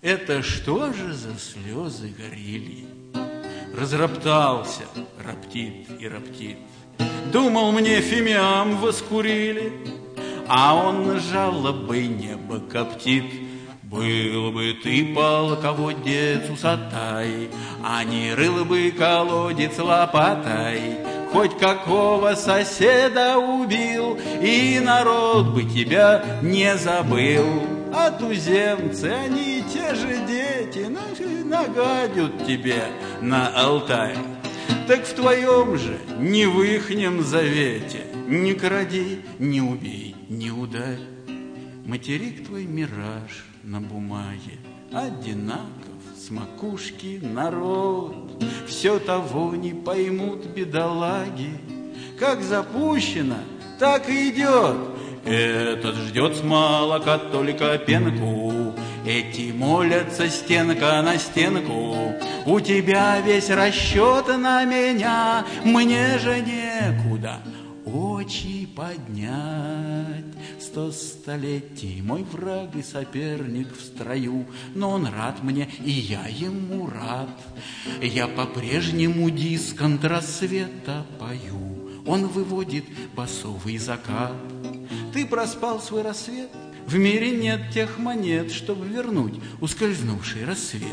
Это что же за слезы горели? Разроптался, роптит и роптит. Думал, мне фимиам воскурили, а он на жалобы небо коптит. Был бы ты полководец усатай, а не рыл бы колодец лопатой. Хоть какого соседа убил, и народ бы тебя не забыл. А туземцы, они те же дети, нагадят тебе на алтарь. Так в твоем же, не в ихнем завете, не кради, не убей, не ударь. Материк твой мираж на бумаге, одинаков с макушки народ. Все того не поймут бедолаги, как запущено, так и идет. Этот ждет с молока только пенку, эти молятся стенка на стенку. У тебя весь расчет на меня, мне же некуда очи поднять. 100 столетий мой враг и соперник в строю, но он рад мне, и я ему рад. Я по-прежнему диск контрасвета пою, он выводит басовый закат. Ты проспал свой рассвет, в мире нет тех монет, чтобы вернуть ускользнувший рассвет.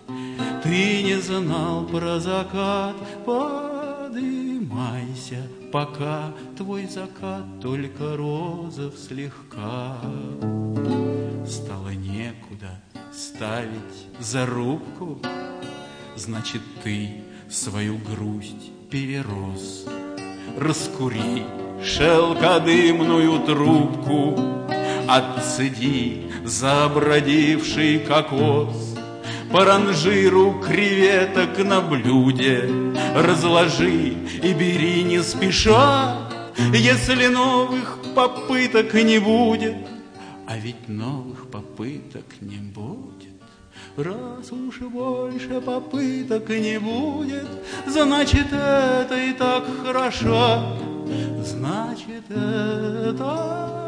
Ты не знал про закат, подымайся, пока твой закат только розов слегка. Стало некуда ставить зарубку, значит, ты свою грусть перерос. Раскури шелкодымную трубку, отцеди забродивший кокос. По ранжиру креветок на блюде разложи и бери не спеша, если новых попыток не будет. А ведь новых попыток не будет. Раз уж больше попыток не будет, значит, это и так хорошо. Значит, это